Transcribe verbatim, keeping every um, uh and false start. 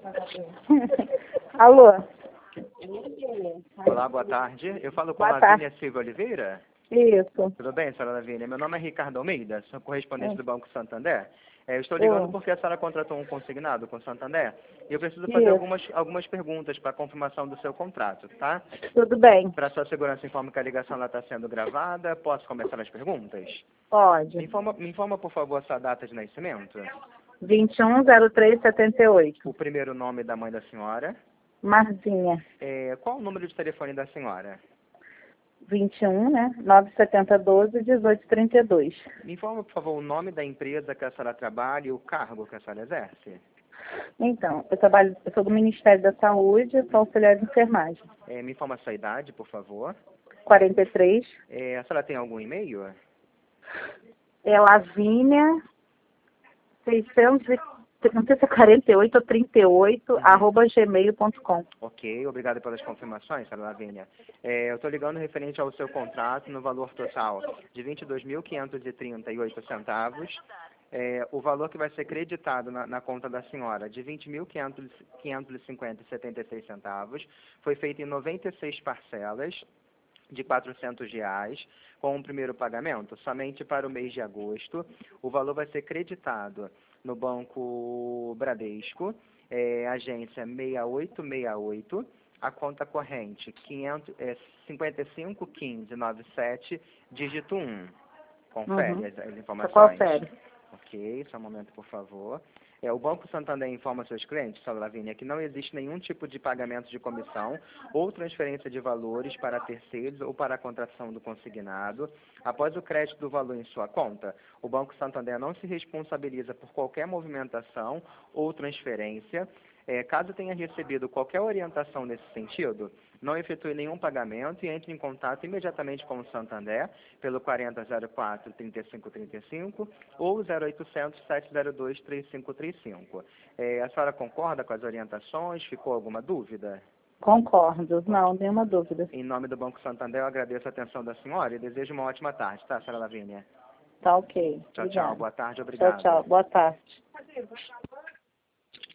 Alô? Olá, boa tarde. Eu falo com Boa a tarde. Lavínia Silva Oliveira. Isso. Tudo bem, senhora Lavínia? Meu nome é Ricardo Almeida, sou correspondente É. do Banco Santander. É, eu estou ligando Oi. porque a senhora contratou um consignado com o Santander e eu preciso fazer Isso. algumas, algumas perguntas para confirmação do seu contrato, tá? Tudo bem. Para sua segurança, informo que a ligação está sendo gravada. Posso começar as perguntas? Pode. Me informa, me informa, por favor, a sua data de nascimento. vinte e um zero três setenta e oito. O primeiro nome da mãe da senhora. Marzinha. É, qual o número de telefone da senhora? vinte e um, né? nove sete um dois, um oito três dois. Me informa, por favor, o nome da empresa que a senhora trabalha e o cargo que a senhora exerce. Então, eu trabalho, eu sou do Ministério da Saúde, sou auxiliar de enfermagem. É, me informa a sua idade, por favor. quarenta e três. É, a senhora tem algum e-mail? É Lavínia, seiscentos e, não sei se é quarenta e oito ou trinta e oito, Uhum. arroba gmail ponto com. Ok, obrigado pelas confirmações, senhora Lavínia. É, eu estou ligando referente ao seu contrato no valor total de vinte e dois mil quinhentos e trinta e oito centavos. É, o valor que vai ser creditado na, na conta da senhora de vinte mil quinhentos e cinquenta e setenta e seis centavos foi feito em noventa e seis parcelas de quatrocentos reais, com o primeiro pagamento, somente para o mês de agosto. O valor vai ser creditado no Banco Bradesco, é, agência seis oito seis oito, a conta corrente quinhentos, é, cinquenta e cinco quinze noventa e sete, dígito um. Confere Uhum. as, as informações? Confere. Ok, só um momento, por favor. É, o Banco Santander informa seus clientes, senhora Lavínia, que não existe nenhum tipo de pagamento de comissão ou transferência de valores para terceiros ou para a contratação do consignado. Após o crédito do valor em sua conta, o Banco Santander não se responsabiliza por qualquer movimentação ou transferência. É, caso tenha recebido qualquer orientação nesse sentido, não efetue nenhum pagamento e entre em contato imediatamente com o Santander pelo quarenta zero quatro, trinta e cinco trinta e cinco ou zero oitocentos, sete zero dois, três cinco três cinco. É, a senhora concorda com as orientações? Ficou alguma dúvida? Concordo. Não, nenhuma dúvida. Em nome do Banco Santander, eu agradeço a atenção da senhora e desejo uma ótima tarde, tá, senhora Lavínia? Tá ok. Tchau, tchau. Obrigada. Boa tarde, Tchau, obrigado. tchau. Boa tarde.